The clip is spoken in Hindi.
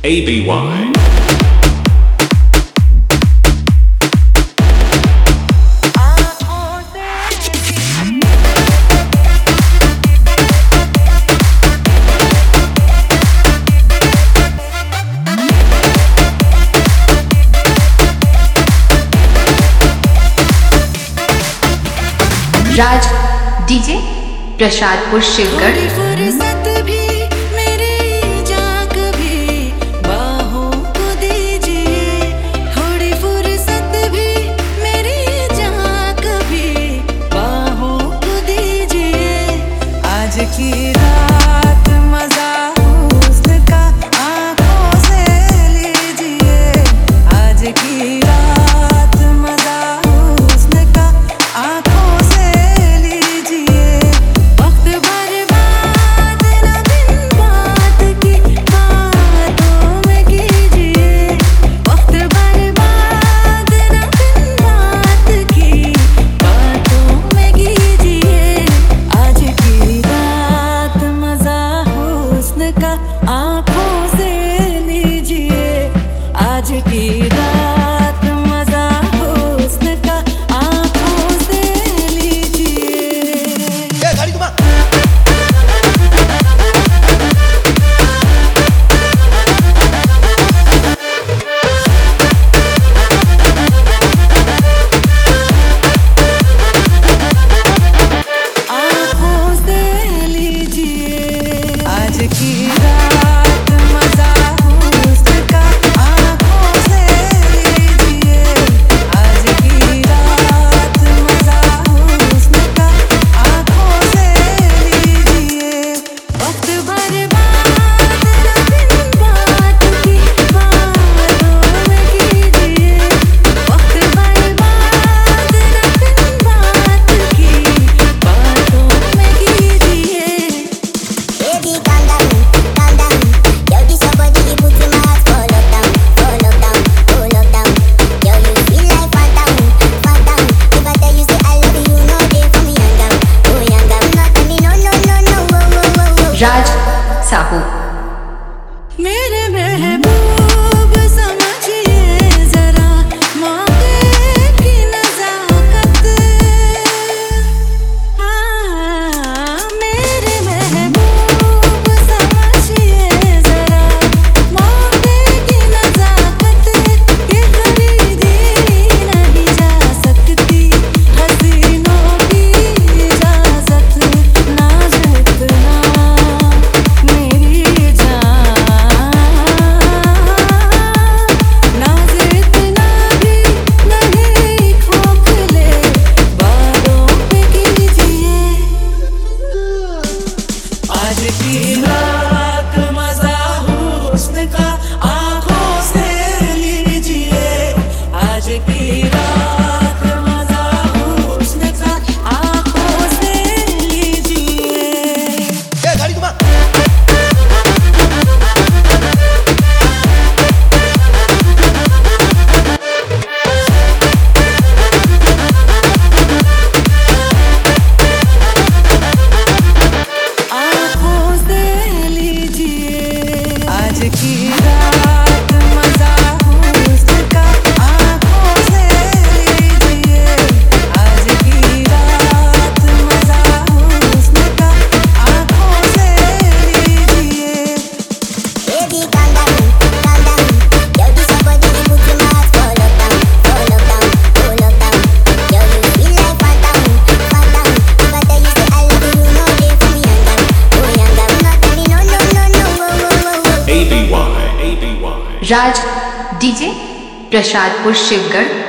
ABY. राज डीजे प्रसादपुर शिवगढ़। की रात मजा हुस्न का आंखों से लीजिए, आज की रात मजा हुस्न का आंखों से लीजिए। वक्त बर्बाद न बिन बात की बातों में कीजिए, वक्त बर्बाद न बिन बात की बातों में कीजिए। आज की का आंखों से लीजिए, आज की रात मजा हुस्न का आंखों से लीजिए। गाड़ी घुमा। आंखों से लीजिए, आज की रात मजा हुस्न का आंखों से लीजिए, आज की रात मजा हुस्न का आंखों से लीजिए। वक्त बर्बाद न बिन बात की बातों में कीजिए, वक्त बर्बाद न बिन बात की बातों में कीजिए। Baby, calm down, calm down. Yo, this your body, you put in my heart for lockdown, for lockdown, for lockdown. Yo, you feel like phantom, phantom. If I tell you say I love you, no day for me, young girl, oh young girl. Not tell me no, no, no, no, whoa, whoa, whoa, whoa. राज साहू। मेरे महबूब समझिए जरा मौके की नजाकत। हाँ, मेरे महबूब समझिए जरा मौके की नजाकत। ये खरीदी नहीं जा सकती हसीनों की इजाजत। नाज इतना मेरी जान, नाज इतना भी नहीं खोखले बालों पे कीजिए। आज की रात मजा हुस्न का आंखों से लीजिए, आज की रात मजा हुस्न का आंखों से लीजिए। गाड़ी घुमा। आंखों से लीजिए, आज की रात मजा हुस्न का आंखों से लीजिए, आज की रात मजा हुस्न का आंखों से लीजिए। Baby, calm down, calm down. Yo, this your body, you put in my heart for lockdown, for lockdown, for lockdown. Yo, you feel like phantom, phantom. If I tell you say I love you, no day for me, young girl, oh young girl. Not tell me no, no, no, no, whoa, whoa, whoa, whoa. ABY. ABY. Raj DJ Prasadpur Shivgarh.